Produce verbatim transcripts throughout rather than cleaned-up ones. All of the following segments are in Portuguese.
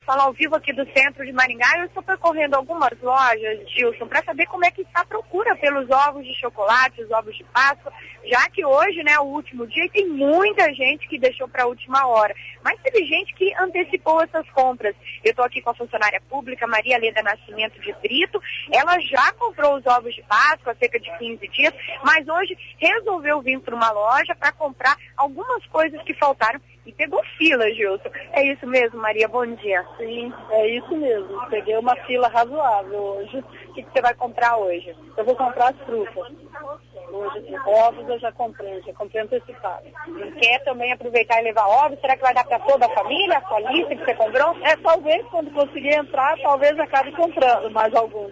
Falar ao vivo aqui do centro de Maringá. Eu estou percorrendo algumas lojas, Gilson, para saber como é que está a procura pelos ovos de chocolate, os ovos de Páscoa, já que hoje, né, é o último dia e tem muita gente que deixou para a última hora. Mas teve gente que antecipou essas compras. Eu estou aqui com a funcionária pública, Maria Leda Nascimento de Brito. Ela já comprou os ovos de Páscoa há cerca de quinze dias, mas hoje resolveu vir para uma loja para comprar algumas coisas que faltaram e pegou fila, Gilson. É isso mesmo, Maria? Bom dia. Sim, é isso mesmo. Peguei uma fila razoável hoje. O que, que você vai comprar hoje? Eu vou comprar as frutas. Hoje, ovos eu já comprei, já comprei antecipado. Quer também aproveitar e levar ovos? Será que vai dar para toda a família, a sua lista que você comprou? É, talvez, quando conseguir entrar, talvez acabe comprando mais alguns.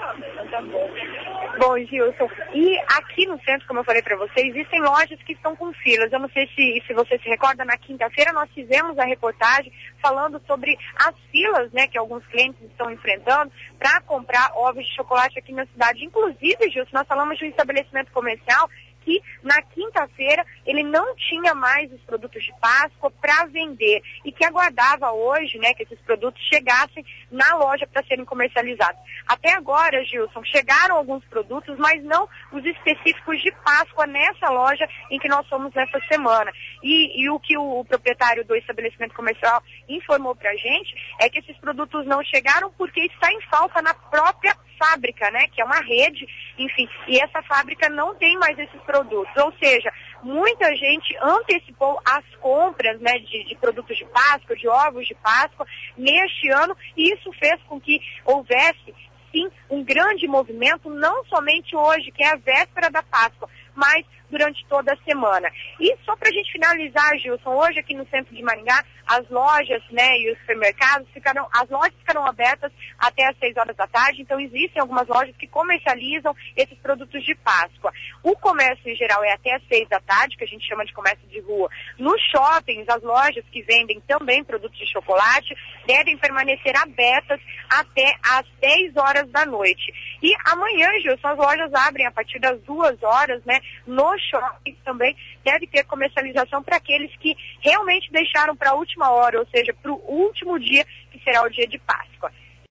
Tá bom. Bom, Gilson, e aqui no centro, como eu falei para você, existem lojas que estão com filas. Eu não sei se, se você se recorda, na quinta-feira nós fizemos a reportagem falando sobre as filas, né, que alguns clientes estão enfrentando para comprar ovos de chocolate aqui na cidade. Inclusive, Gilson, nós falamos de um estabelecimento comercial que na quinta-feira ele não tinha mais os produtos de Páscoa para vender e que aguardava hoje, né, que esses produtos chegassem na loja para serem comercializados. Até agora, Gilson, chegaram alguns produtos, mas não os específicos de Páscoa nessa loja em que nós fomos nessa semana. E, e o que o, o proprietário do estabelecimento comercial informou para a gente é que esses produtos não chegaram porque está em falta na própria fábrica, né, que é uma rede, enfim, e essa fábrica não tem mais esses produtos, ou seja, muita gente antecipou as compras, né, de, de produtos de Páscoa, de ovos de Páscoa, neste ano, e isso fez com que houvesse, sim, um grande movimento, não somente hoje, que é a véspera da Páscoa, mas durante toda a semana. E só para a gente finalizar, Gilson, hoje aqui no centro de Maringá, as lojas, né, e os supermercados ficaram, as lojas ficaram abertas até às seis horas da tarde, então existem algumas lojas que comercializam esses produtos de Páscoa. O comércio em geral é até às seis da tarde, que a gente chama de comércio de rua. Nos shoppings, as lojas que vendem também produtos de chocolate devem permanecer abertas até às dez horas da noite. E amanhã, Gilson, as lojas abrem a partir das duas horas, né, no shopping também deve ter comercialização para aqueles que realmente deixaram para a última hora, ou seja, para o último dia, que será o dia de Páscoa.